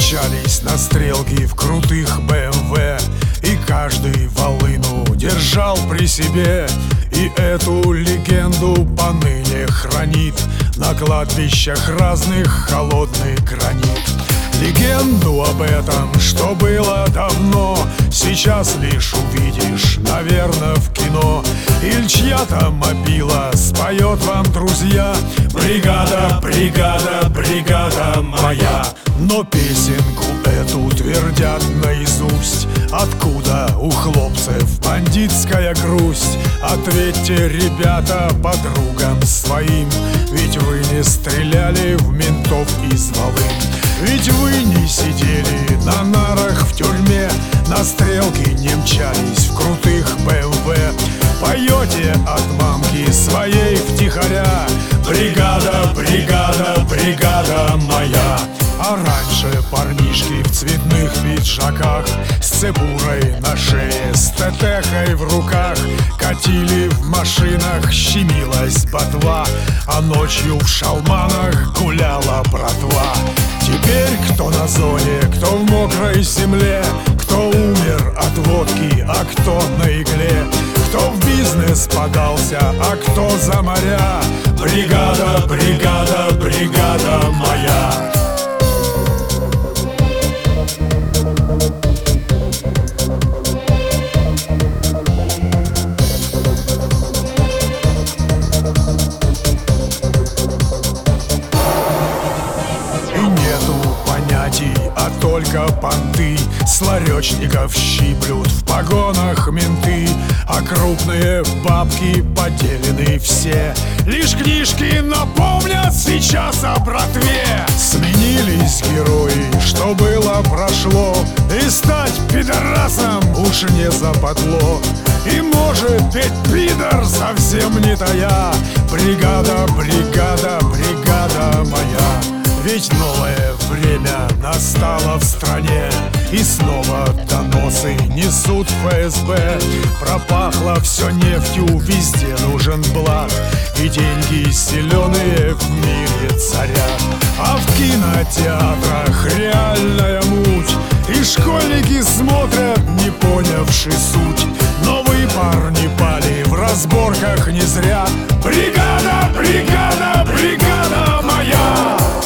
мчались на стрелки в крутых БМВ, и каждый волыну держал при себе. И эту легенду поныне хранит на кладбищах разных холодный гранит. Легенду об этом, что было давно, сейчас лишь увидишь, наверное, в кино. Или чья-то мобила споет вам, друзья: бригада, бригада, бригада моя. Но песенку эту твердят наизусть. Откуда у хлопцев бандитская грусть? Ответьте, ребята, подругам своим, ведь вы не стреляли в ментов из Волынь. Ведь вы не сидели на нарах в тюрьме, на стрелки не мчались в крутых БМВ. Поете от мамки своей втихаря: бригада, бригада, бригада моя. А раньше парнишки в цветных пиджаках, с цепурой на шее, с тетехой в руках, катили в машинах, щемилась ботва, а ночью в шалманах гуляла братва. Теперь кто на зоне, кто в мокрой земле, кто умер от водки, а кто на игле, кто в бизнес подался, а кто за моря. Бригада, бригада, бригада моя. А только понты с ларечников щиплют в погонах менты, а крупные бабки поделены все. Лишь книжки напомнят сейчас о братве. Сменились герои, что было прошло, и стать пидорасом уж не западло. И может ведь пидор совсем не тая. Бригада, бригада, бригада моя. Ведь новое время настало в стране, и снова доносы несут ФСБ. Пропахло все нефтью, везде нужен блат, и деньги зеленые в мире царят. А в кинотеатрах реальная муть, и школьники смотрят, не понявши суть. Но вы, парни, пали в разборках не зря. Бригада, бригада, бригада моя.